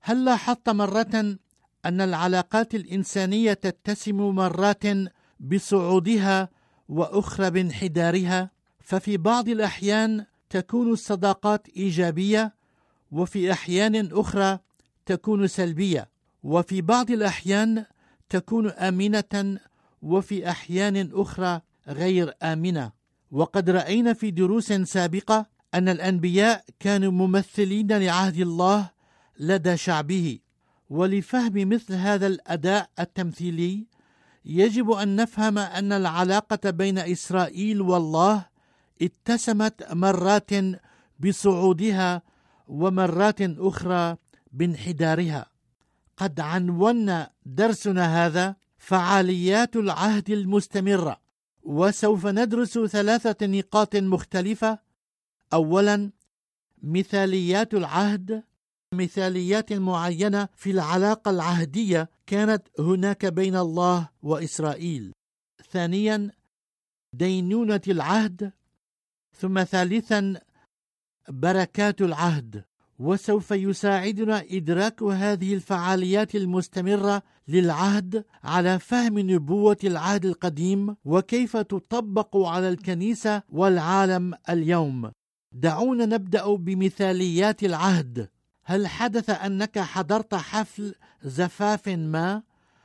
هل لاحظت مرة أن العلاقات الإنسانية تتسم مرات بصعودها وأخرى بانحدارها؟ ففي بعض الأحيان تكون الصداقات إيجابية، وفي أحيان أخرى تكون سلبية، وفي بعض الأحيان تكون آمنة، وفي أحيان أخرى غير آمنة. وقد رأينا في دروس سابقة أن الأنبياء كانوا ممثلين لعهد الله لدى شعبه، ولفهم مثل هذا الأداء التمثيلي يجب أن نفهم أن العلاقة بين إسرائيل والله اتسمت مرات بصعودها ومرات أخرى بانحدارها. قد عنونا درسنا هذا فعاليات العهد المستمرة، وسوف ندرس 3 نقاط مختلفة. أولا، مثاليات العهد، مثاليات معينة في العلاقة العهدية كانت هناك بين الله وإسرائيل. ثانيا، دينونة العهد. ثم ثالثا، بركات العهد. وسوف يساعدنا إدراك هذه الفعاليات المستمرة للعهد على فهم نبوة العهد القديم وكيف تطبق على الكنيسة والعالم اليوم. دعونا نبدأ بمثاليات العهد. هل حدث أنك حضرت حفل زفاف ما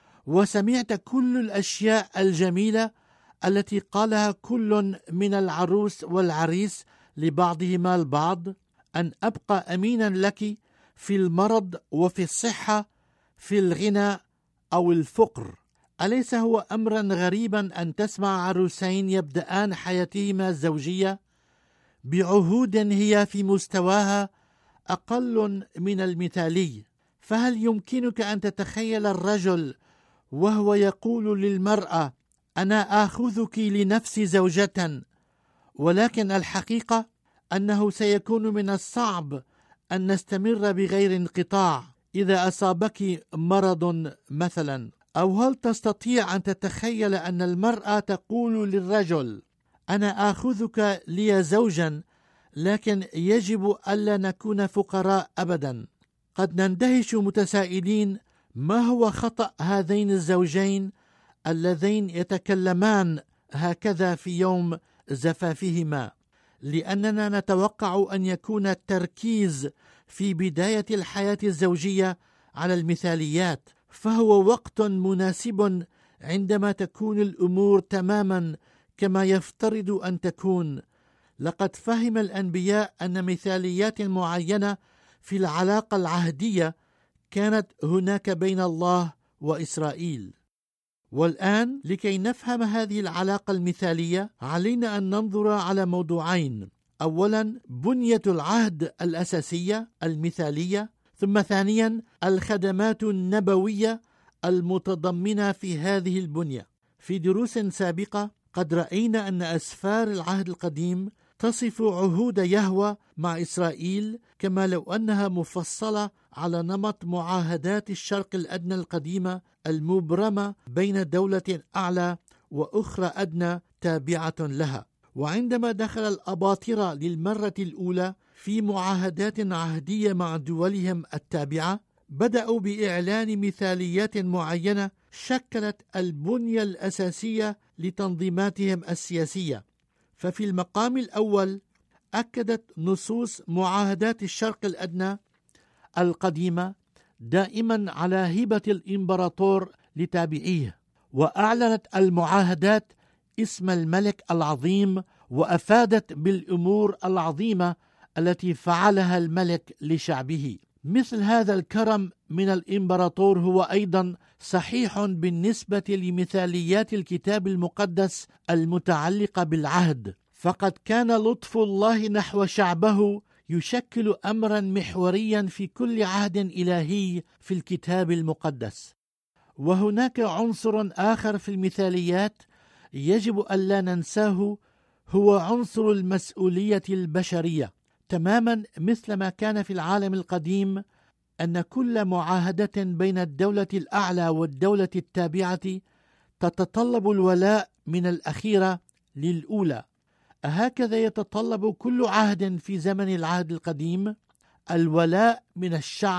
وسمعت كل الأشياء الجميلة التي قالها كل من العروس والعريس لبعضهما البعض؟ أن أبقى أمينا لك في المرض وفي الصحة، في الغنى أو الفقر. أليس هو أمرا غريبا أن تسمع عروسين يبدأان حياتهما الزوجية بعهود هي في مستواها أقل من المثالي؟ فهل يمكنك أن تتخيل الرجل وهو يقول للمرأة: أنا آخذك لنفسي زوجة، ولكن الحقيقة أنه سيكون من الصعب أن نستمر بغير انقطاع إذا أصابك مرض مثلا؟ أو هل تستطيع أن تتخيل أن المرأة تقول للرجل: أنا آخذك لي زوجا، لكن يجب ألا نكون فقراء أبدا؟ قد نندهش متسائلين ما هو خطأ هذين الزوجين اللذين يتكلمان هكذا في يوم زفافهما، لأننا نتوقع أن يكون التركيز في بداية الحياة الزوجية على المثاليات، فهو وقت مناسب عندما تكون الأمور تماما كما يفترض أن تكون. لقد فهم الأنبياء أن مثاليات معينة في العلاقة العهدية كانت هناك بين الله وإسرائيل. والآن لكي نفهم هذه العلاقة المثالية علينا أن ننظر على موضوعين: أولا، بنية العهد الأساسية المثالية، ثم ثانيا، الخدمات النبوية المتضمنة في هذه البنية. في دروس سابقة قد رأينا أن أسفار العهد القديم تصف عهود يهوه مع إسرائيل كما لو أنها مفصلة على نمط معاهدات الشرق الأدنى القديمة المبرمة بين دولة أعلى وأخرى أدنى تابعة لها. وعندما دخل الأباطرة للمرة الأولى في معاهدات عهدية مع دولهم التابعة، بدأوا بإعلان مثاليات معينة شكلت البنية الأساسية لتنظيماتهم السياسية. ففي المقام الأول أكدت نصوص معاهدات الشرق الأدنى القديمة دائما على هبة الإمبراطور لتابعيه، وأعلنت المعاهدات اسم الملك العظيم، وأفادت بالأمور العظيمة التي فعلها الملك لشعبه. مثل هذا الكرم من الإمبراطور هو أيضا صحيح بالنسبة لمثاليات الكتاب المقدس المتعلقة بالعهد، فقد كان لطف الله نحو شعبه يشكل أمرا محوريا في كل عهد إلهي في الكتاب المقدس. وهناك عنصر آخر في المثاليات يجب ألا ننساه، هو عنصر المسؤولية البشرية. تماما مثل ما كان في العالم القديم أن كل معاهدة بين الدولة الأعلى والدولة التابعة تتطلب الولاء من الأخيرة للأولى، هكذا يتطلب كل عهد في زمن العهد القديم الولاء من الشعب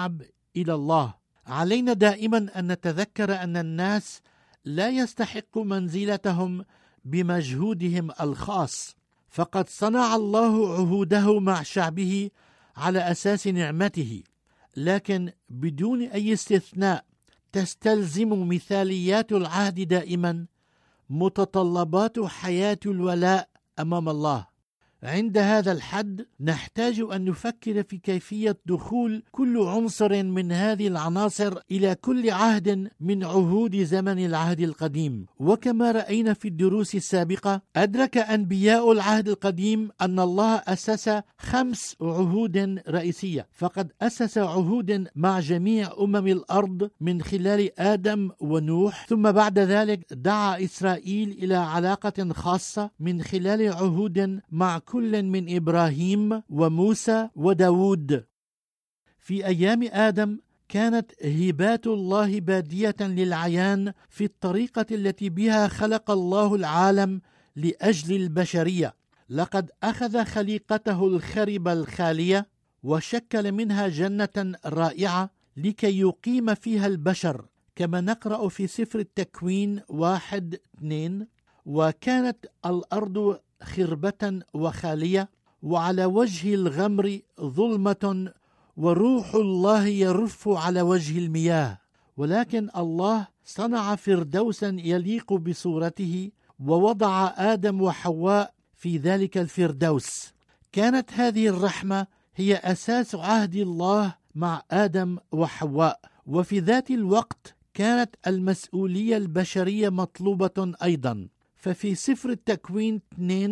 إلى الله. علينا دائما أن نتذكر أن الناس لا يستحق منزلتهم بمجهودهم الخاص، فقد صنع الله عهوده مع شعبه على أساس نعمته، لكن بدون أي استثناء تستلزم مثاليات العهد دائما متطلبات حياة الولاء أمام الله. عند هذا الحد نحتاج أن نفكر في كيفية دخول كل عنصر من هذه العناصر إلى كل عهد من عهود زمن العهد القديم. وكما رأينا في الدروس السابقة، أدرك أنبياء العهد القديم أن الله أسس 5 عهود رئيسية، فقد أسس عهود مع جميع الأرض من خلال آدم ونوح، ثم بعد ذلك دعا إسرائيل إلى علاقة خاصة من خلال عهود مع كل من إبراهيم وموسى وداود. في أيام آدم كانت هبات الله بادية للعيان في الطريقة التي بها خلق الله العالم لأجل البشرية. لقد أخذ خليقته الخربة الخالية وشكل منها جنة رائعة لكي يقيم فيها البشر، كما نقرأ في سفر التكوين 1:2: وكانت الأرض خربة وخالية وعلى وجه الغمر ظلمة وروح الله يرف على وجه المياه. ولكن الله صنع فردوسا يليق بصورته ووضع آدم وحواء في ذلك الفردوس. كانت هذه الرحمة هي أساس عهد الله مع آدم وحواء، وفي ذات الوقت كانت المسؤولية البشرية مطلوبة أيضا. ففي سفر التكوين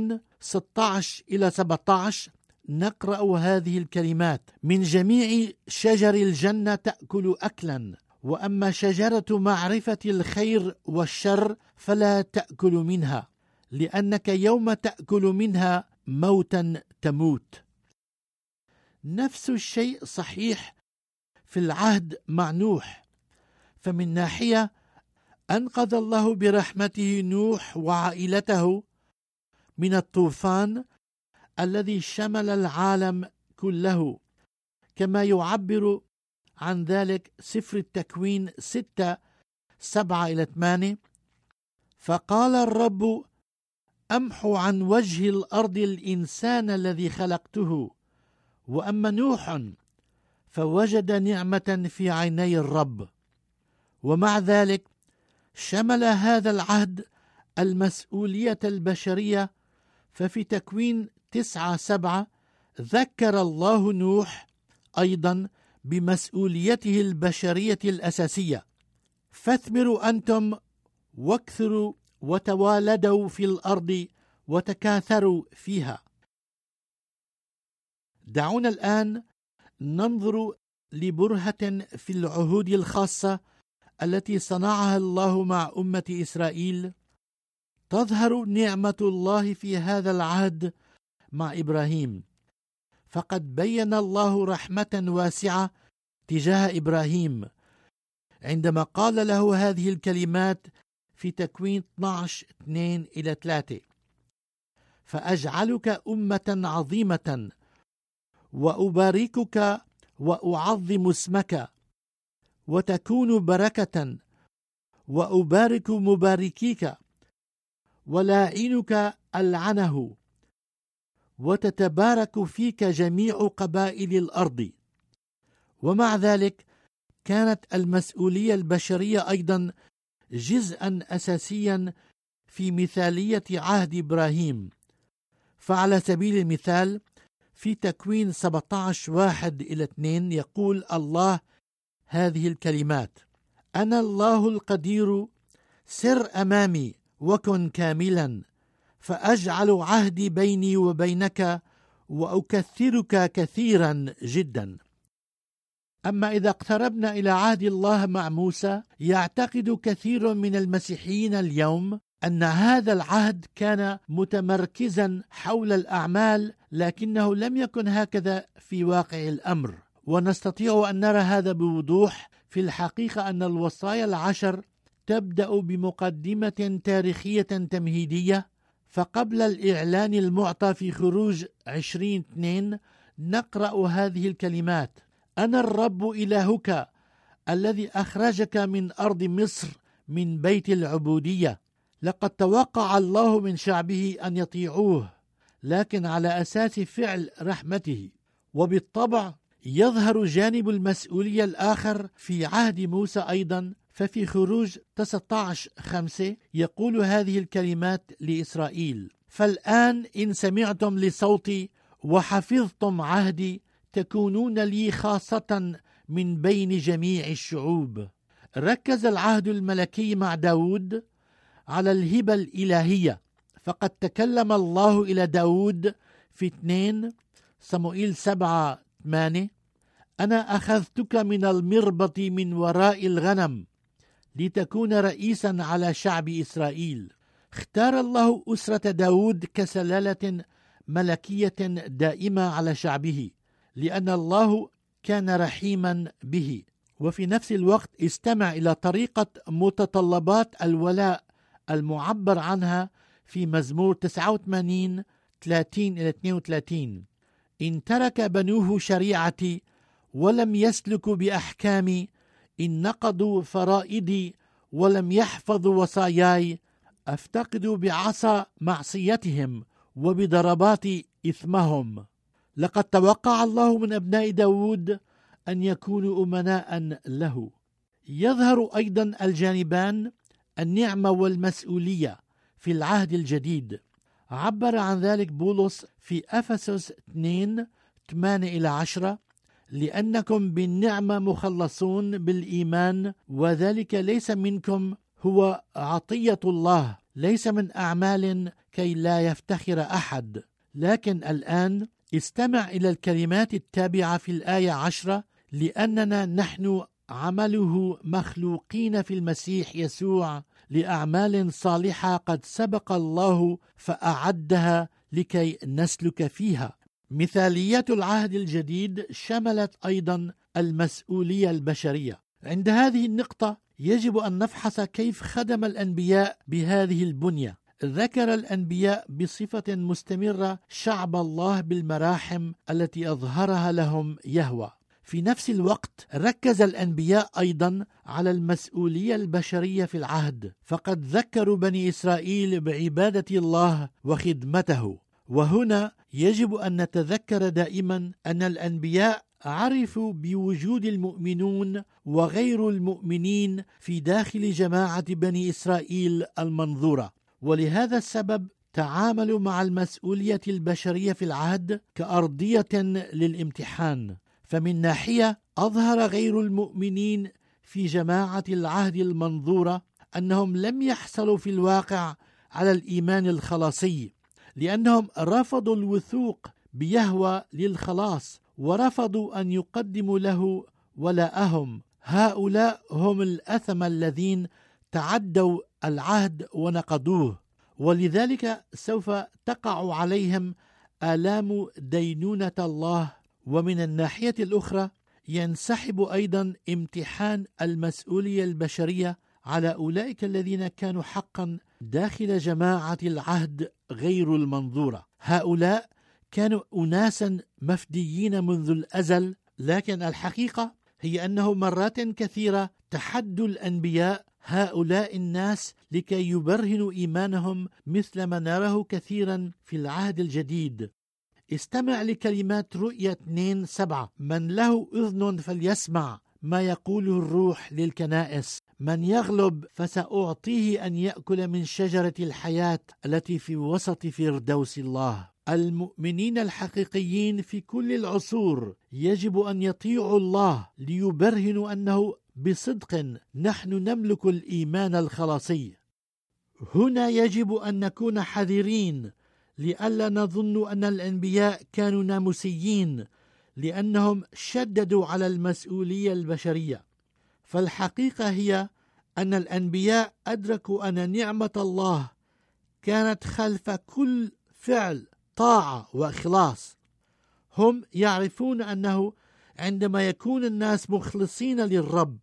2:16-17 نقرأ هذه الكلمات: من جميع شجر الجنة تأكل أكلا، وأما شجرة معرفة الخير والشر فلا تأكل منها، لأنك يوم تأكل منها موتا تموت. نفس الشيء صحيح في العهد مع نوح. فمن ناحية أنقذ الله برحمته نوح وعائلته من الطوفان الذي شمل العالم كله، كما يعبر عن ذلك سفر التكوين 6:7-8: فقال الرب: أمحو عن وجه الأرض الإنسان الذي خلقته، وأما نوح فوجد نعمة في عيني الرب. ومع ذلك شمل هذا العهد المسؤولية البشرية، ففي تكوين 9:7 ذكر الله نوح أيضا بمسؤوليته البشرية الأساسية: فاثمروا أنتم واكثروا وتوالدوا في الأرض وتكاثروا فيها. دعونا الآن ننظر لبرهة في العهود الخاصة التي صنعها الله مع أمة إسرائيل. تظهر نعمة الله في هذا العهد مع إبراهيم، فقد بين الله رحمة واسعة تجاه إبراهيم عندما قال له هذه الكلمات في تكوين 12:2-3: فأجعلك أمة عظيمة وأباركك وأعظم اسمك وتكون بركة وأبارك مباركيك ولاعنك ألعنه وتتبارك فيك جميع قبائل الأرض. ومع ذلك كانت المسؤولية البشرية أيضا جزءا أساسيا في مثالية عهد إبراهيم. فعلى سبيل المثال في تكوين 17:1-2 يقول الله هذه الكلمات: أنا الله القدير، سر أمامي وكن كاملا، فأجعل عهدي بيني وبينك وأكثرك كثيرا جدا. أما إذا اقتربنا إلى عهد الله مع موسى، يعتقد كثير من المسيحيين اليوم أن هذا العهد كان متمركزا حول الأعمال، لكنه لم يكن هكذا في واقع الأمر. ونستطيع أن نرى هذا بوضوح. في الحقيقة أن الوصايا العشر تبدأ بمقدمة تاريخية تمهيدية. فقبل الإعلان المعطى في خروج 20:2 نقرأ هذه الكلمات: أنا الرب إلهك الذي أخرجك من أرض مصر من بيت العبودية. لقد توقع الله من شعبه أن يطيعوه، لكن على أساس فعل رحمته. وبالطبع يظهر جانب المسؤولية الآخر في عهد موسى أيضا، ففي خروج 19:5 يقول هذه الكلمات لإسرائيل: فالآن إن سمعتم لصوتي وحفظتم عهدي تكونون لي خاصة من بين جميع الشعوب. ركز العهد الملكي مع داود على الهبة الإلهية، فقد تكلم الله إلى داود في 2 صموئيل 7:8: أنا أخذتك من المربط من وراء الغنم لتكون رئيسا على شعب إسرائيل. اختار الله أسرة داود كسلالة ملكية دائمة على شعبه، لأن الله كان رحيما به. وفي نفس الوقت استمع إلى طريقة متطلبات الولاء المعبر عنها في مزمور 89 30-32: إن ترك بنوه شريعتي ولم يسلكوا بأحكامي، إن نقضوا فرائدي ولم يحفظوا وصاياي، أفتقد بعصا معصيتهم وبضربات إثمهم. لقد توقع الله من أبناء داود أن يكونوا أمناء له. يظهر أيضا الجانبان، النعمة والمسؤولية، في العهد الجديد. عبر عن ذلك بولس في أفسس 2:8-10: لأنكم بالنعمة مخلصون بالإيمان، وذلك ليس منكم، هو عطية الله، ليس من أعمال كي لا يفتخر أحد. لكن الآن استمع إلى الكلمات التابعة في الآية 10: لأننا نحن عمله مخلوقين في المسيح يسوع لأعمال صالحة قد سبق الله فأعدها لكي نسلك فيها. مثالية العهد الجديد شملت أيضا المسؤولية البشرية. عند هذه النقطة يجب أن نفحص كيف خدم الأنبياء بهذه البنية. ذكر الأنبياء بصفة مستمرة شعب الله بالمراحم التي أظهرها لهم يهوه. في نفس الوقت ركز الأنبياء أيضا على المسؤولية البشرية في العهد، فقد ذكروا بني إسرائيل بعبادة الله وخدمته. وهنا يجب أن نتذكر دائما أن الأنبياء عرفوا بوجود المؤمنون وغير المؤمنين في داخل جماعة بني إسرائيل المنظورة، ولهذا السبب تعاملوا مع المسؤولية البشرية في العهد كأرضية للامتحان. فمن ناحية أظهر غير المؤمنين في جماعة العهد المنظورة أنهم لم يحصلوا في الواقع على الإيمان الخلاصي، لأنهم رفضوا الوثوق بيهوه للخلاص، ورفضوا أن يقدموا له ولاءهم. هؤلاء هم الأثم الذين تعدوا العهد ونقضوه، ولذلك سوف تقع عليهم آلام دينونة الله. ومن الناحية الأخرى ينسحب أيضا امتحان المسؤولية البشرية على أولئك الذين كانوا حقا داخل جماعة العهد غير المنظورة. هؤلاء كانوا أناسا مفديين منذ الأزل، لكن الحقيقة هي أنه مرات كثيرة تحدوا الأنبياء هؤلاء الناس لكي يبرهنوا إيمانهم، مثل ما نراه كثيرا في العهد الجديد. استمع لكلمات رؤيا 2:7: من له أذن فليسمع ما يقوله الروح للكنائس، من يغلب فسأعطيه أن يأكل من شجرة الحياة التي في وسط فردوس الله. المؤمنين الحقيقيين في كل العصور يجب أن يطيعوا الله ليبرهنوا أنه بصدق نحن نملك الإيمان الخلاصي. هنا يجب أن نكون حذرين لئلا نظن أن الأنبياء كانوا ناموسيين لأنهم شددوا على المسؤولية البشرية، فالحقيقة هي أن الأنبياء أدركوا أن نعمة الله كانت خلف كل فعل طاعة وإخلاص. هم يعرفون أنه عندما يكون الناس مخلصين للرب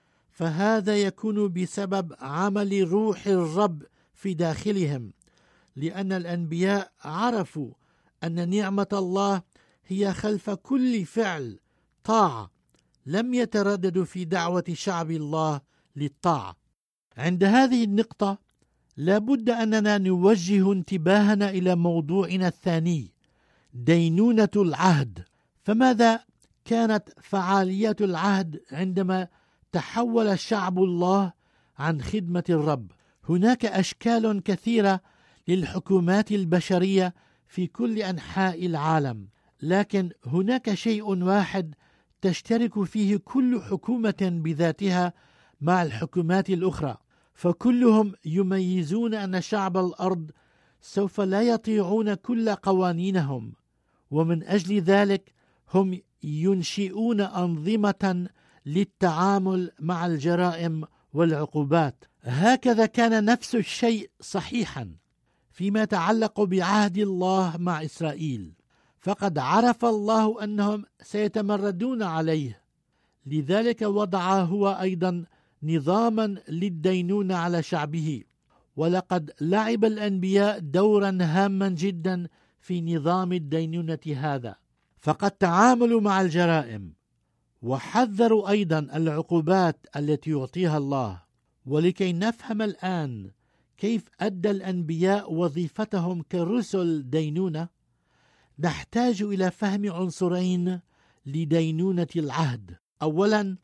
فهذا يكون بسبب عمل روح الرب في داخلهم، لأن الأنبياء عرفوا أن نعمة الله هي خلف كل فعل طاعة لم يترددوا في دعوة شعب الله للطاعة. عند هذه النقطة لابد أننا نوجه انتباهنا إلى موضوعنا الثاني، دينونة العهد. فماذا كانت فعاليات العهد عندما تحول شعب الله عن خدمة الرب؟ هناك أشكال كثيرة للحكومات البشرية في كل أنحاء العالم، لكن هناك شيء واحد تشترك فيه كل حكومة بذاتها مع الحكومات الأخرى، فكلهم يميزون أن شعب الأرض سوف لا يطيعون كل قوانينهم، ومن أجل ذلك هم ينشئون أنظمة للتعامل مع الجرائم والعقوبات. هكذا كان نفس الشيء صحيحا فيما يتعلق بعهد الله مع إسرائيل، فقد عرف الله أنهم سيتمردون عليه، لذلك وضع هو أيضا نظاما للدينونة على شعبه. ولقد لعب الأنبياء دورا هاما جدا في نظام الدينونة هذا، فقد تعاملوا مع الجرائم وحذروا أيضا العقوبات التي يعطيها الله. ولكي نفهم الآن كيف أدى الأنبياء وظيفتهم كرسل دينونة، نحتاج إلى فهم عنصرين لدينونة العهد. أولا،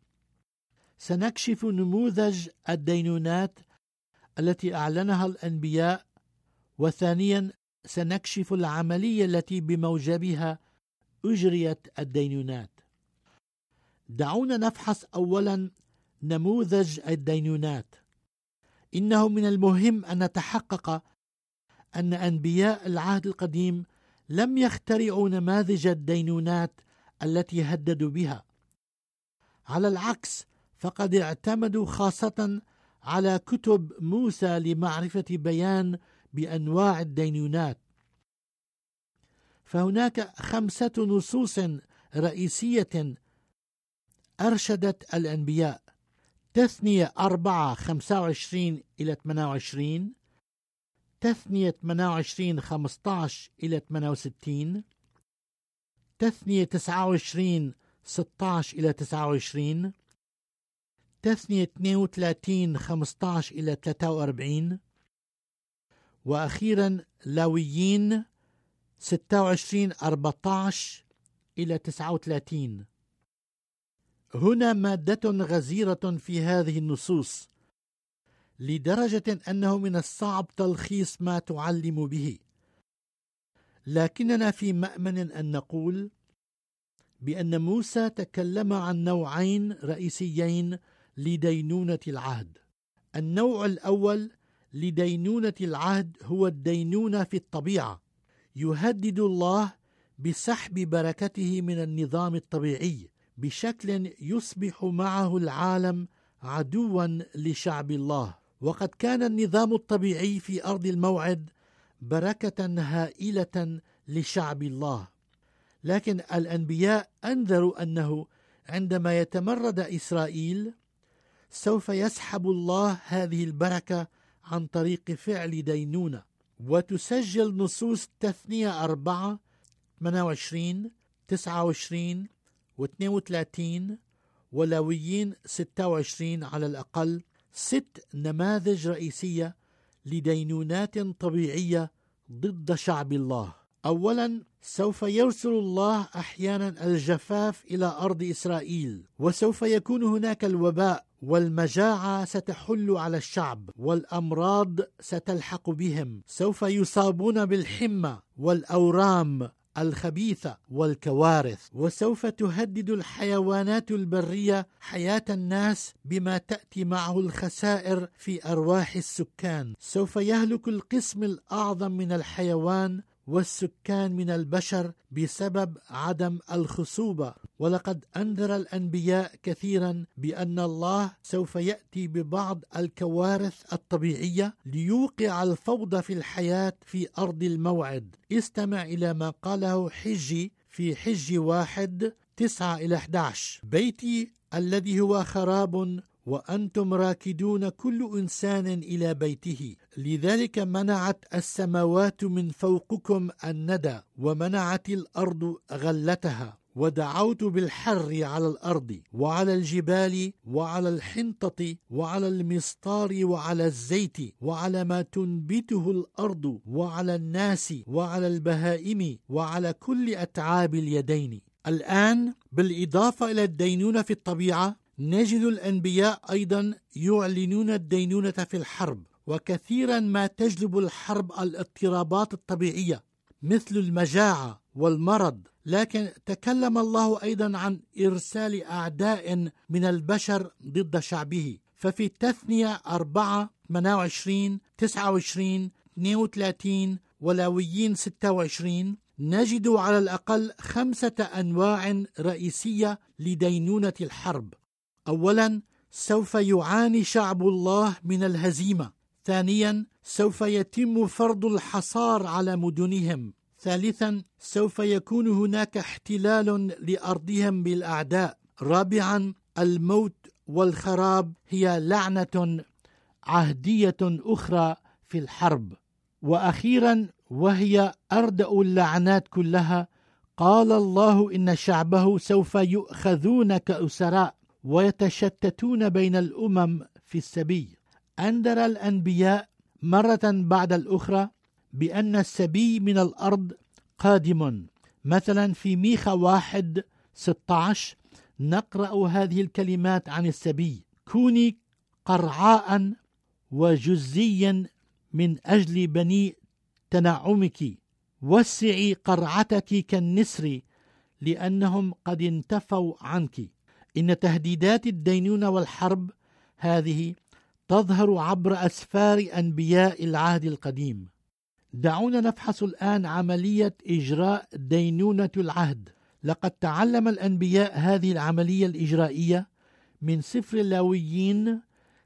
سنكشف نموذج الدينونات التي أعلنها الأنبياء، وثانيا سنكشف العملية التي بموجبها أجريت الدينونات. دعونا نفحص أولا نموذج الدينونات. إنه من المهم أن نتحقق أن أنبياء العهد القديم لم يخترعوا نماذج الدينونات التي هددوا بها. على العكس، فقد اعتمدوا خاصة على كتب موسى لمعرفة بيان بأنواع الدينونات. فهناك 5 نصوص رئيسية أرشدت الأنبياء: تثنية 4:25-28، تثنية 28:15-68، تثنية 29:16-29، تثنية 32:15-43، وأخيرا لاويين 26:14-39. هنا مادة غزيرة في هذه النصوص، لدرجة أنه من الصعب تلخيص ما تعلم به، لكننا في مأمن أن نقول بأن موسى تكلم عن نوعين رئيسيين لدينونة العهد. النوع الأول لدينونة العهد هو الدينونة في الطبيعة. يهدد الله بسحب بركته من النظام الطبيعي بشكل يصبح معه العالم عدوا لشعب الله. وقد كان النظام الطبيعي في أرض الموعد بركة هائلة لشعب الله، لكن الأنبياء أنذروا أنه عندما يتمرد إسرائيل سوف يسحب الله هذه البركة عن طريق فعل دينونة. وتسجل نصوص تثنية 4:28 29 و32 ولاويين 26 على الأقل 6 نماذج رئيسية لدينونات طبيعية ضد شعب الله. أولا، سوف يرسل الله أحيانا الجفاف إلى أرض إسرائيل، وسوف يكون هناك الوباء والمجاعة ستحل على الشعب، والأمراض ستلحق بهم. سوف يصابون بالحمى والأورام الخبيثة والكوارث، وسوف تهدد الحيوانات البرية حياة الناس بما تأتي معه الخسائر في أرواح السكان. سوف يهلك القسم الأعظم من الحيوان والسكان من البشر بسبب عدم الخصوبة. ولقد أنذر الأنبياء كثيرا بأن الله سوف يأتي ببعض الكوارث الطبيعية ليوقع الفوضى في الحياة في أرض الموعد. استمع إلى ما قاله حجي في حجي 1:9-11: بيتي الذي هو خراب وأنتم راكدون كل إنسان إلى بيته، لذلك منعت السماوات من فوقكم الندى، ومنعت الأرض غلتها، ودعوت بالحر على الأرض وعلى الجبال وعلى الحنطة وعلى المسطار وعلى الزيت وعلى ما تنبته الأرض وعلى الناس وعلى البهائم وعلى كل أتعاب اليدين. الآن بالإضافة إلى الدينونة في الطبيعة، نجد الأنبياء أيضا يعلنون الدينونة في الحرب، وكثيرا ما تجلب الحرب الاضطرابات الطبيعية مثل المجاعة والمرض، لكن تكلم الله أيضا عن إرسال أعداء من البشر ضد شعبه. ففي التثنية 4 28 29 32 ولاويين 26 نجد على الأقل 5 أنواع رئيسية لدينونة الحرب. أولا، سوف يعاني شعب الله من الهزيمة. ثانيا، سوف يتم فرض الحصار على مدنهم. ثالثا، سوف يكون هناك احتلال لأرضهم بالأعداء. رابعا، الموت والخراب هي لعنة عهدية أخرى في الحرب. وأخيرا، وهي أردأ اللعنات كلها، قال الله إن شعبه سوف يؤخذون كأسراء ويتشتتون بين الأمم في السبي. أنذر الأنبياء مرة بعد الأخرى بأن السبي من الأرض قادم. مثلا في ميخا 1:16 نقرأ هذه الكلمات عن السبي: كوني قرعاء وجزيا من أجل بني تنعمك، وسعي قرعتك كالنسر لأنهم قد انتفوا عنك. إن تهديدات الدينونة والحرب هذه تظهر عبر أسفار أنبياء العهد القديم. دعونا نفحص الآن عملية إجراء دينونة العهد. لقد تعلم الأنبياء هذه العملية الإجرائية من سفر اللاويين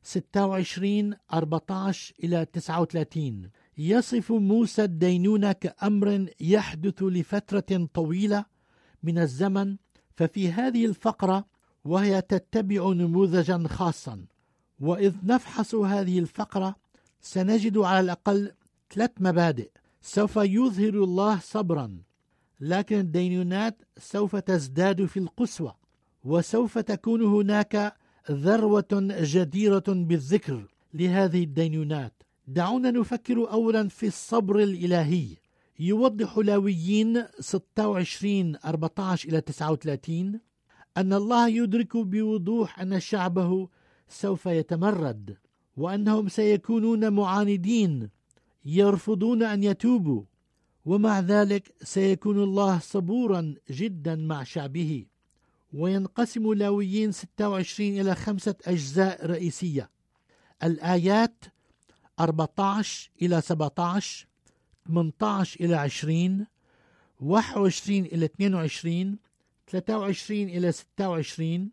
26 14 إلى 39. يصف موسى الدينونة كأمر يحدث لفترة طويلة من الزمن. ففي هذه الفقرة، وهي تتبع نموذجا خاصا، وإذ نفحص هذه الفقرة سنجد على الأقل 3 مبادئ. سوف يظهر الله صبرا، لكن الدينونات سوف تزداد في القسوة، وسوف تكون هناك ذروة جديرة بالذكر لهذه الدينونات. دعونا نفكر أولا في الصبر الإلهي. يوضح لاويين 26 14 إلى 39 أن الله يدرك بوضوح أن شعبه سوف يتمرد، وأنهم سيكونون معاندين يرفضون أن يتوبوا، ومع ذلك سيكون الله صبورا جدا مع شعبه. وينقسم لاويين 26 إلى 5 أجزاء رئيسية: الآيات 14 إلى 17 18 إلى 20 21 إلى 22 23 إلى 26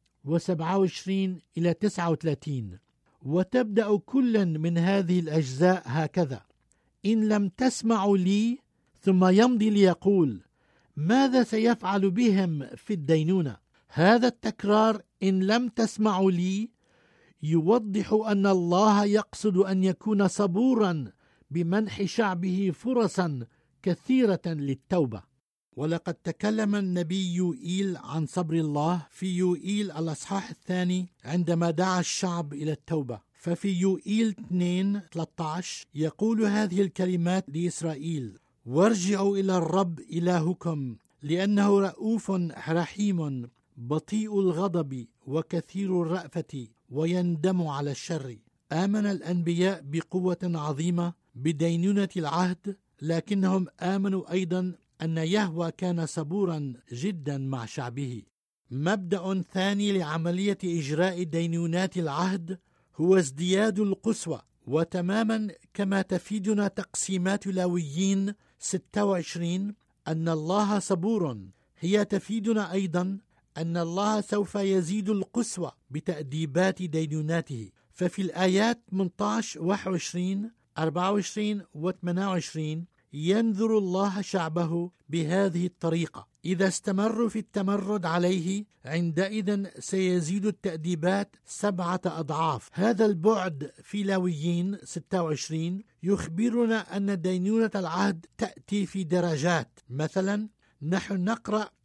و27 إلى 39. وتبدأ كل من هذه الأجزاء هكذا: إن لم تسمعوا لي، ثم يمضي ليقول ماذا سيفعل بهم في الدينونة. هذا التكرار إن لم تسمعوا لي يوضح أن الله يقصد أن يكون صبورا بمنح شعبه فرصا كثيرة للتوبة. ولقد تكلم النبي يوئيل عن صبر الله في يوئيل الأصحاح 2 عندما دعا الشعب إلى التوبة. ففي يوئيل 2:13 يقول هذه الكلمات لإسرائيل: وارجعوا إلى الرب إلهكم لأنه رؤوف رحيم بطيء الغضب وكثير الرأفة ويندم على الشر. آمن الأنبياء بقوة عظيمة بدينونة العهد، لكنهم آمنوا أيضا أن يهوه كان صبورا جدا مع شعبه. مبدأ ثاني لعملية إجراء دينونات العهد هو ازدياد القسوة، وتماما كما تفيدنا تقسيمات لاويين 26 أن الله صبور، هي تفيدنا أيضا أن الله سوف يزيد القسوة بتأديبات دينوناته. ففي الآيات 18 21 24 و28 ينذر الله شعبه بهذه الطريقة: إذا استمروا في التمرد عليه عندئذ سيزيد التأديبات 7 أضعاف. هذا البعد في لاويين 26 يخبرنا أن دينونة العهد تأتي في درجات. مثلا نحن نقرأ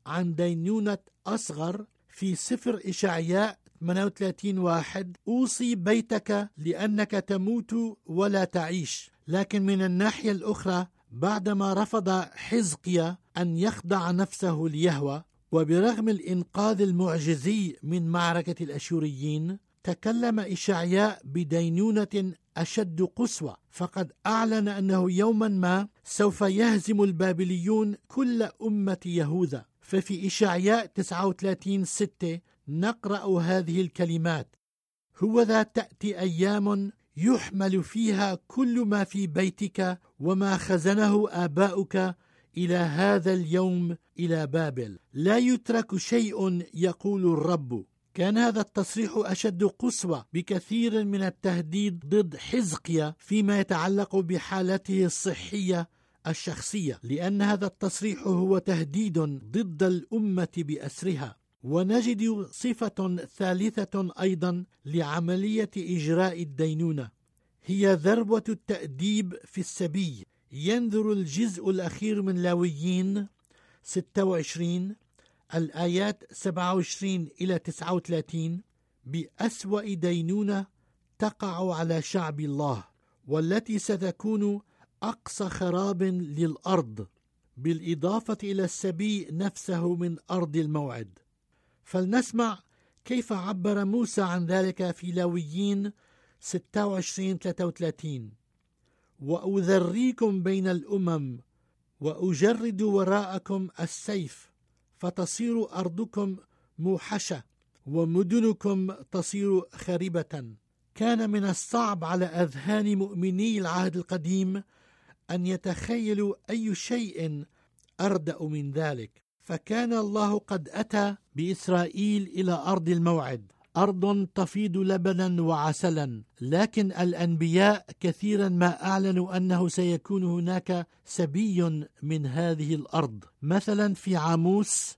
عن دينونة أصغر في سفر إشعياء 38:1: أوصي بيتك لأنك تموت ولا تعيش. لكن من الناحية الأخرى، بعدما رفض حزقيا أن يخضع نفسه ليهوه، وبرغم الإنقاذ المعجزي من معركة الأشوريين، تكلم إشعياء بدينونة أشد قسوة، فقد أعلن أنه يوما ما سوف يهزم البابليون كل أمة يهوذا. ففي إشعياء 39:6 نقرأ هذه الكلمات: هوذا تأتي أيام يحمل فيها كل ما في بيتك وما خزنه آباؤك إلى هذا اليوم إلى بابل، لا يترك شيء يقول الرب. كان هذا التصريح أشد قسوة بكثير من التهديد ضد حزقيا فيما يتعلق بحالته الصحية الشخصية، لأن هذا التصريح هو تهديد ضد الأمة بأسرها. ونجد صفة ثالثة أيضا لعملية إجراء الدينونة، هي ذروة التأديب في السبي. ينظر الجزء الأخير من لاويين 26 الآيات 27 إلى 39 بأسوأ دينونة تقع على شعب الله، والتي ستكون أقصى خراب للأرض، بالإضافة إلى السبي نفسه من أرض الموعد. فلنسمع كيف عبر موسى عن ذلك في لاويين 26:33: وأذريكم بين الأمم وأجرد وراءكم السيف، فتصير أرضكم موحشة ومدنكم تصير خربة. كان من الصعب على أذهان مؤمني العهد القديم أن يتخيلوا أي شيء أردأ من ذلك، فكان الله قد أتى بإسرائيل إلى أرض الموعد، أرض تفيض لبنا وعسلا، لكن الأنبياء كثيرا ما أعلنوا أنه سيكون هناك سبي من هذه الأرض. مثلا في عاموس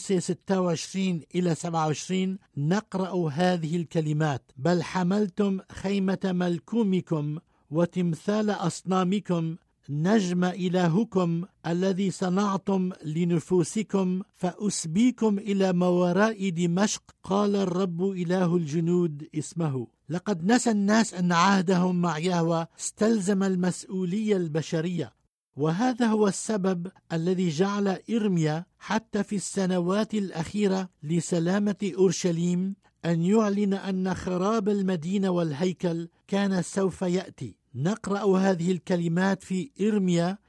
5:26 إلى 27 نقرأ هذه الكلمات: بل حملتم خيمة ملكومكم وتمثال أصنامكم، نجم إلهكم الذي صنعتم لنفوسكم، فأسبيكم إلى ما وراء دمشق، قال الرب إله الجنود اسمه. لقد نسى الناس أن عهدهم مع يهوه استلزم المسؤولية البشرية، وهذا هو السبب الذي جعل إرميا حتى في السنوات الأخيرة لسلامة أورشليم أن يعلن أن خراب المدينة والهيكل كان سوف يأتي. نقرأ هذه الكلمات في إرميا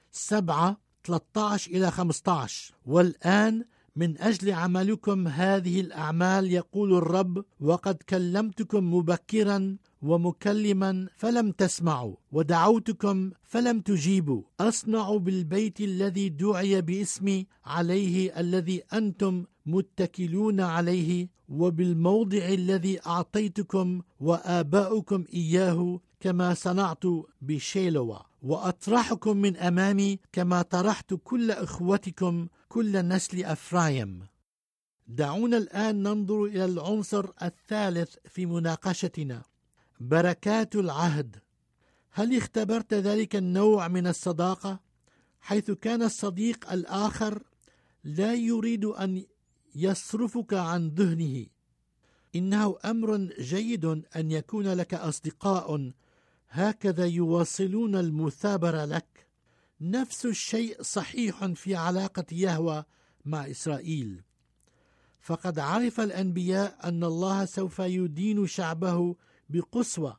7:13 إلى 15: والآن من أجل عملكم هذه الأعمال يقول الرب، وقد كلمتكم مبكرا ومكلما فلم تسمعوا، ودعوتكم فلم تجيبوا. أصنع بالبيت الذي دعي باسمي عليه الذي أنتم متكلون عليه، وبالموضع الذي أعطيتكم وآباؤكم إياه، كما صنعت بشيلوى، وأطرحكم من أمامي كما طرحت كل إخوتكم كل نسل أفرايم. دعونا الآن ننظر إلى العنصر الثالث في مناقشتنا: بركات العهد. هل اختبرت ذلك النوع من الصداقة، حيث كان الصديق الآخر لا يريد أن يصرفك عن ذهنه؟ إنه أمر جيد أن يكون لك أصدقاء هكذا يواصلون المثابرة لك. نفس الشيء صحيح في علاقة يهوه مع إسرائيل، فقد عرف الأنبياء أن الله سوف يدين شعبه بقسوة،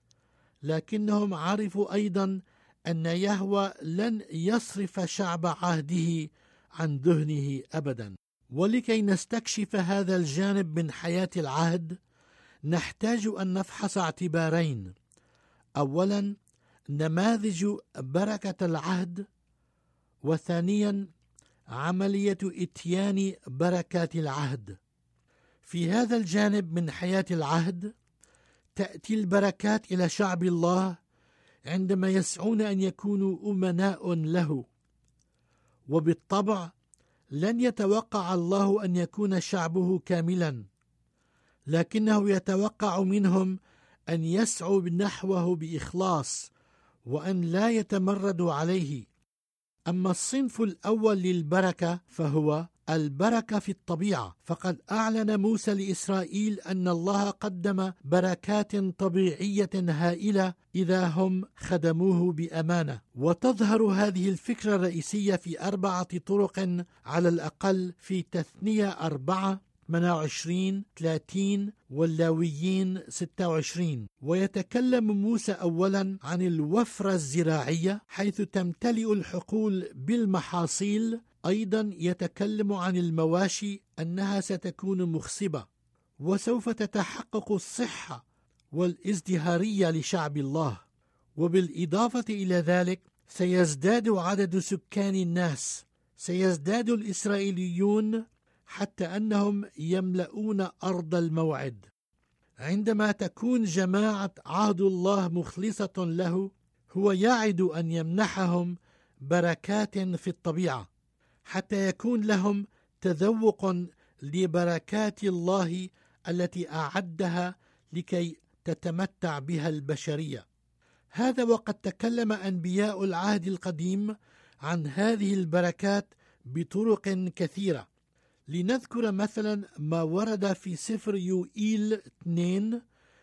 لكنهم عرفوا أيضا أن يهوه لن يصرف شعب عهده عن ذهنه أبدا. ولكي نستكشف هذا الجانب من حياة العهد، نحتاج أن نفحص اعتبارين: أولا نماذج بركة العهد، وثانيا عملية إتيان بركات العهد. في هذا الجانب من حياة العهد تأتي البركات إلى شعب الله عندما يسعون أن يكونوا أمناء له، وبالطبع لن يتوقع الله أن يكون شعبه كاملا، لكنه يتوقع منهم أن يسعوا نحوه بإخلاص وأن لا يتمردوا عليه. أما الصنف الأول للبركة فهو البركة في الطبيعة، فقد أعلن موسى لإسرائيل أن الله قدم بركات طبيعية هائلة إذا هم خدموه بأمانة. وتظهر هذه الفكرة الرئيسية في 4 طرق على الأقل في تثنية 4 28 30 واللاويين 26. ويتكلم موسى أولا عن الوفرة الزراعية حيث تمتلئ الحقول بالمحاصيل. أيضا يتكلم عن المواشي أنها ستكون مخصبة، وسوف تتحقق الصحة والازدهارية لشعب الله. وبالإضافة إلى ذلك سيزداد عدد سكان الناس، سيزداد الإسرائيليون حتى أنهم يملؤون أرض الموعد. عندما تكون جماعة عهد الله مخلصة له، هو يعد أن يمنحهم بركات في الطبيعة حتى يكون لهم تذوق لبركات الله التي أعدها لكي تتمتع بها البشرية. هذا وقد تكلم أنبياء العهد القديم عن هذه البركات بطرق كثيرة. لنذكر مثلا ما ورد في سفر يوئيل 2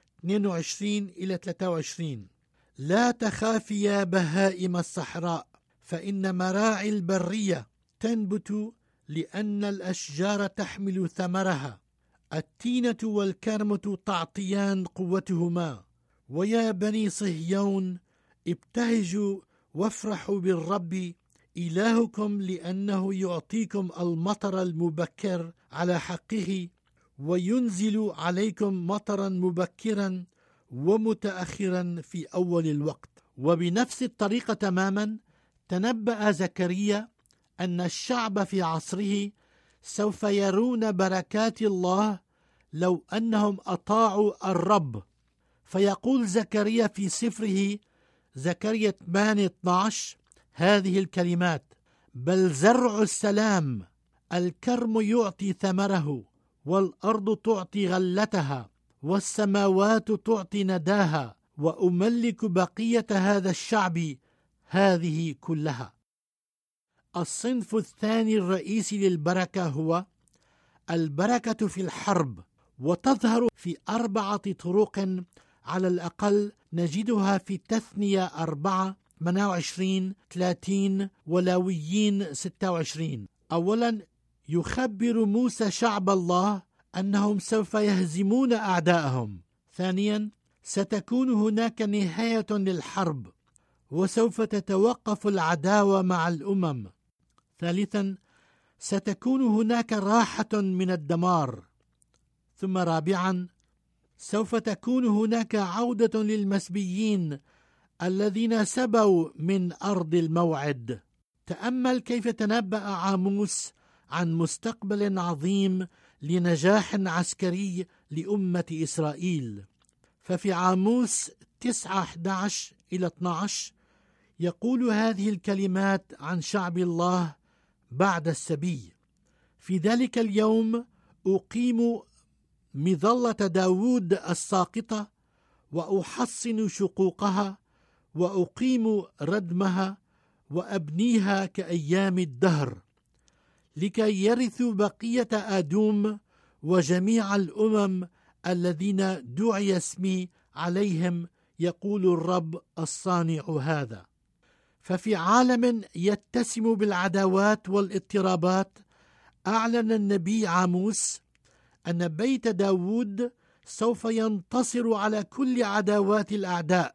22 إلى 23: لا تخافي يا بهائم الصحراء، فإن مراعي البرية تنبت، لأن الأشجار تحمل ثمرها، التينة والكرمة تعطيان قوتهما. ويا بني صهيون ابتهجوا وافرحوا بالرب إلهكم، لأنه يعطيكم المطر المبكر على حقه، وينزل عليكم مطرا مبكرا ومتأخرا في أول الوقت. وبنفس الطريقة تماما تنبأ زكريا أن الشعب في عصره سوف يرون بركات الله لو أنهم أطاعوا الرب. فيقول زكريا في سفره زكريا 8:12 هذه الكلمات: بل زرع السلام، الكرم يعطي ثمره، والأرض تعطي غلتها، والسماوات تعطي نداها، وأملك بقية هذا الشعب هذه كلها. الصنف الثاني الرئيسي للبركة هو البركة في الحرب، وتظهر في 4 طرق على الأقل نجدها في تثنية 4 28 30 ولاويين 26. أولا يخبر موسى شعب الله أنهم سوف يهزمون أعداءهم. ثانيا ستكون هناك نهاية للحرب، وسوف تتوقف العداوة مع الأمم. ثالثا ستكون هناك راحة من الدمار. ثم رابعا سوف تكون هناك عودة للمسبيين الذين سبوا من أرض الموعد. تأمل كيف تنبأ عاموس عن مستقبل عظيم لنجاح عسكري لأمة إسرائيل. ففي عاموس 9:11 إلى 12 يقول هذه الكلمات عن شعب الله بعد السبي: في ذلك اليوم أقيم مظلة داود الساقطة، وأحصن شقوقها، وأقيم ردمها، وأبنيها كأيام الدهر، لكي يرثوا بقية آدوم وجميع الأمم الذين دعي اسمي عليهم، يقول الرب الصانع هذا. ففي عالم يتسم بالعداوات والاضطرابات، أعلن النبي عاموس أن بيت داود سوف ينتصر على كل عداوات الأعداء.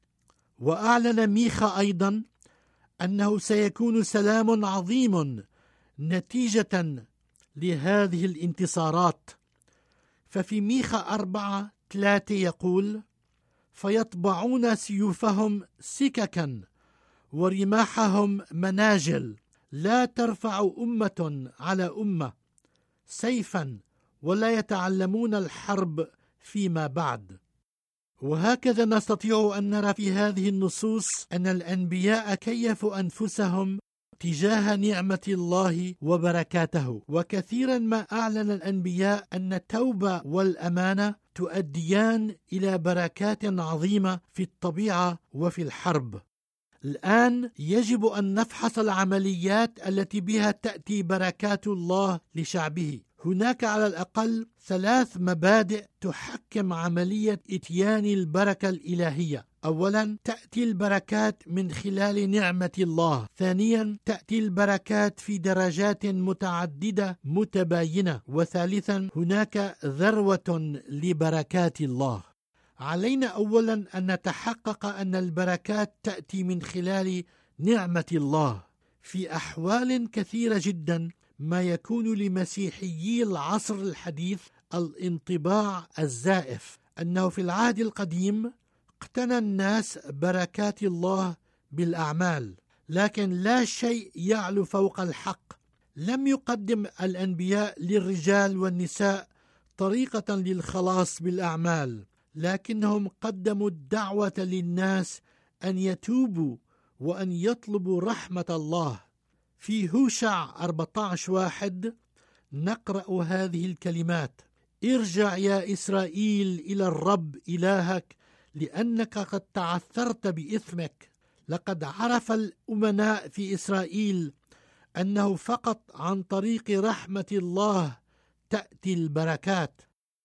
وأعلن ميخا أيضا أنه سيكون سلام عظيم نتيجة لهذه الانتصارات. ففي ميخا 4:3 يقول: فيطبعون سيوفهم سككا ورماحهم مناجل، لا ترفع أمة على أمة سيفا، ولا يتعلمون الحرب فيما بعد. وهكذا نستطيع أن نرى في هذه النصوص أن الأنبياء كيفوا أنفسهم تجاه نعمة الله وبركاته. وكثيرا ما أعلن الأنبياء أن التوبة والأمانة تؤديان إلى بركات عظيمة في الطبيعة وفي الحرب. الآن يجب أن نفحص العمليات التي بها تأتي بركات الله لشعبه. هناك على الأقل 3 مبادئ تحكم عملية إتيان البركة الإلهية. أولا، تأتي البركات من خلال نعمة الله. ثانيا، تأتي البركات في درجات متعددة متباينة. وثالثا، هناك ذروة لبركات الله. علينا أولا أن نتحقق أن البركات تأتي من خلال نعمة الله. في أحوال كثيرة جدا ما يكون لمسيحيي العصر الحديث الانطباع الزائف أنه في العهد القديم اقتنى الناس بركات الله بالأعمال، لكن لا شيء يعلو فوق الحق. لم يقدم الأنبياء للرجال والنساء طريقة للخلاص بالأعمال، لكنهم قدموا الدعوة للناس أن يتوبوا وأن يطلبوا رحمة الله. في هوشع 14:1 نقرأ هذه الكلمات: ارجع يا إسرائيل إلى الرب إلهك، لأنك قد تعثرت بإثمك. لقد عرف الأمناء في إسرائيل أنه فقط عن طريق رحمة الله تأتي البركات.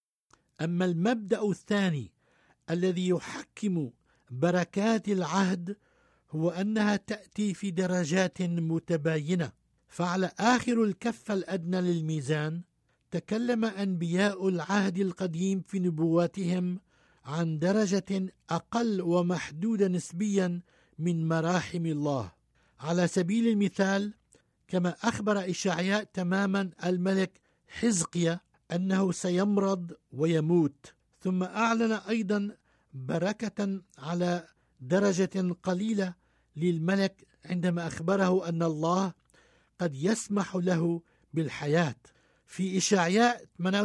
أما المبدأ الثاني الذي يحكم بركات العهد هو أنها تأتي في درجات متباينة. فعلى آخر الكفة الأدنى للميزان تكلم أنبياء العهد القديم في نبواتهم عن درجة أقل ومحدودة نسبيا من مراحم الله. على سبيل المثال، كما أخبر إشعياء تماما الملك حزقيا أنه سيمرض ويموت، ثم أعلن أيضا بركة على درجة قليلة للملك عندما أخبره أن الله قد يسمح له بالحياة. في إشعياء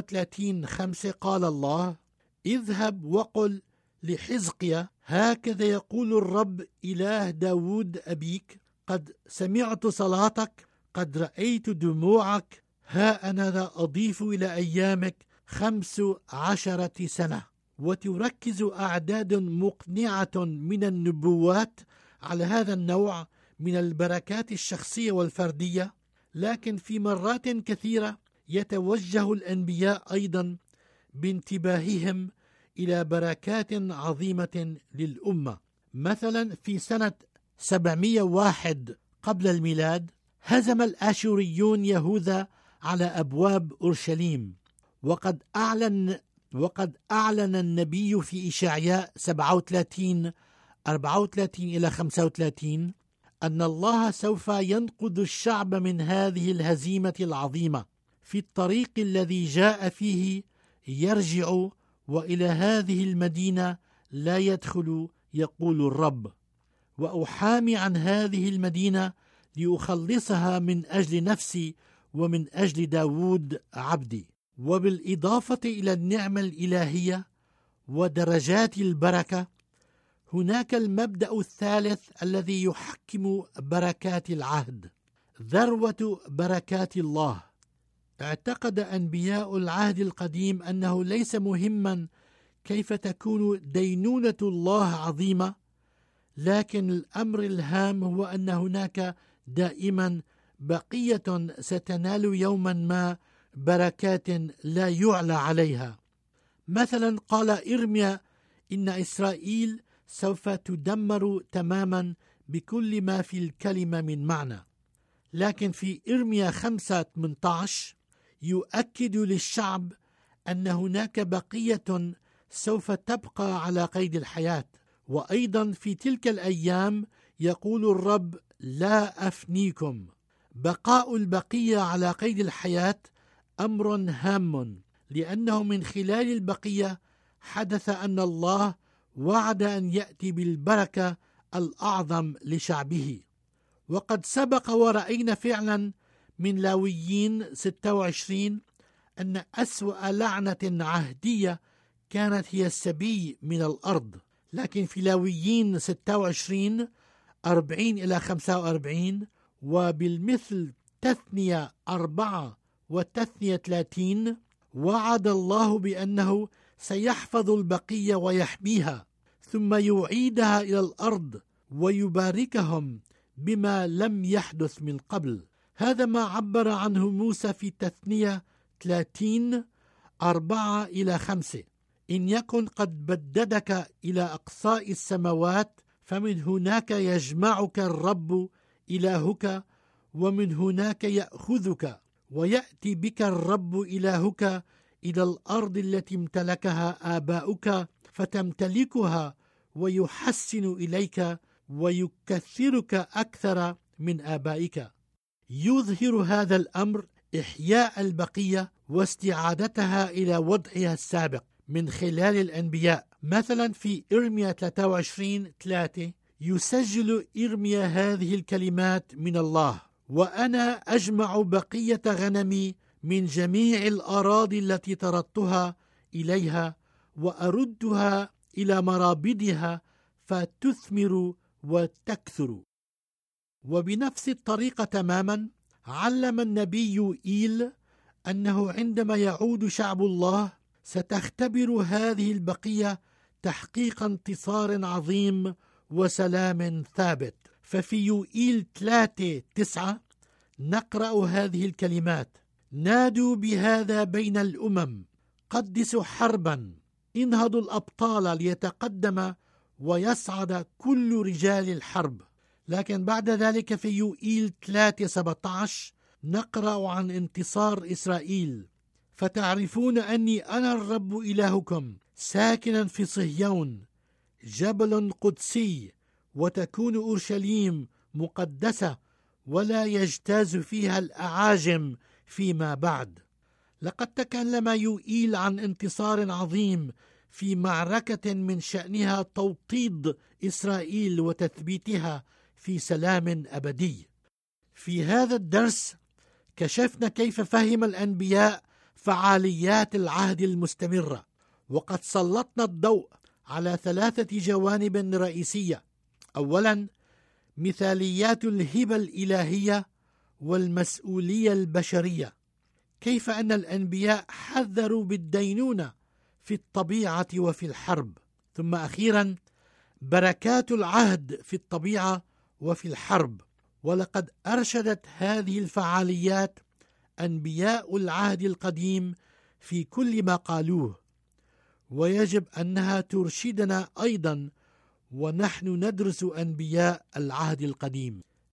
38:5 قال الله: اذهب وقل لحزقيا هكذا يقول الرب إله داود أبيك، قد سمعت صلاتك، قد رأيت دموعك، ها أنا ذا أضيف إلى أيامك 15 سنة. وتركز أعداد مقنعة من النبوات على هذا النوع من البركات الشخصية والفردية، لكن في مرات كثيرة يتوجه الأنبياء أيضا بانتباههم إلى بركات عظيمة للأمة. مثلا في سنة 701 قبل الميلاد هزم الآشوريون يهوذا على أبواب أورشليم، وقد أعلن النبي في إشعياء 37:34-35 أن الله سوف ينقذ الشعب من هذه الهزيمة العظيمة. في الطريق الذي جاء فيه يرجع، وإلى هذه المدينة لا يدخل، يقول الرب، وأحامي عن هذه المدينة لأخلصها من أجل نفسي ومن أجل داود عبدي. وبالإضافة إلى النعمة الإلهية ودرجات البركة، هناك المبدأ الثالث الذي يحكم بركات العهد، ذروة بركات الله. اعتقد أنبياء العهد القديم أنه ليس مهما كيف تكون دينونة الله عظيمة، لكن الأمر الهام هو أن هناك دائما بقية ستنال يوما ما بركات لا يعلى عليها. مثلا قال إرميا إن إسرائيل سوف تدمر تماما بكل ما في الكلمة من معنى، لكن في إرميا 5:18 يؤكد للشعب أن هناك بقية سوف تبقى على قيد الحياة. وأيضا في تلك الأيام يقول الرب: لا أفنيكم. بقاء البقية على قيد الحياة أمر هام، لأنه من خلال البقية حدث أن الله وعد أن يأتي بالبركة الأعظم لشعبه. وقد سبق ورأينا فعلا من لاويين 26 أن أسوأ لعنة عهدية كانت هي السبي من الأرض. لكن في لاويين 26 40-45 وبالمثل تثنية 4 وتثنية 30 وعد الله بأنه سيحفظ البقية ويحميها ثم يعيدها إلى الأرض ويباركهم بما لم يحدث من قبل. هذا ما عبر عنه موسى في تثنية 30 4-5: إن يكن قد بددك إلى أقصاء السماوات فمن هناك يجمعك الرب إلهك، ومن هناك يأخذك، ويأتي بك الرب إلهك إلى الأرض التي امتلكها آباؤك فتمتلكها، ويحسن إليك ويكثرك أكثر من آبائك. يظهر هذا الأمر إحياء البقية واستعادتها إلى وضعها السابق من خلال الأنبياء. مثلا في إرميا 23:3 يسجل إرميا هذه الكلمات من الله: وأنا أجمع بقية غنمي من جميع الأراضي التي طردتها إليها، وأردها إلى مرابدها فتثمر وتكثر. وبنفس الطريقة تماما علم النبي يوئيل أنه عندما يعود شعب الله ستختبر هذه البقية تحقيق انتصار عظيم وسلام ثابت. ففي يوئيل 3:9 نقرأ هذه الكلمات: نادوا بهذا بين الأمم، قدسوا حربا، انهضوا الأبطال ليتقدم ويصعد كل رجال الحرب. لكن بعد ذلك في يوئيل 3:17 نقرأ عن انتصار إسرائيل: فتعرفون أني أنا الرب إلهكم ساكنا في صهيون جبل قدسي، وتكون أورشليم مقدسة ولا يجتاز فيها الأعاجم فيما بعد. لقد تكلم يوئيل عن انتصار عظيم في معركة من شأنها توطيد إسرائيل وتثبيتها في سلام أبدي. في هذا الدرس كشفنا كيف فهم الأنبياء فعاليات العهد المستمرة، وقد سلطنا الضوء على 3 جوانب رئيسية: أولا، مثاليات الهبة الإلهية والمسؤولية البشرية، كيف أن الأنبياء حذروا بالدينونة في الطبيعة وفي الحرب. ثم أخيرا، بركات العهد في الطبيعة وفي الحرب، ولقد أرشدت هذه الفعاليات أنبياء العهد القديم في كل ما قالوه، ويجب أنها ترشدنا أيضا ونحن ندرس أنبياء العهد القديم.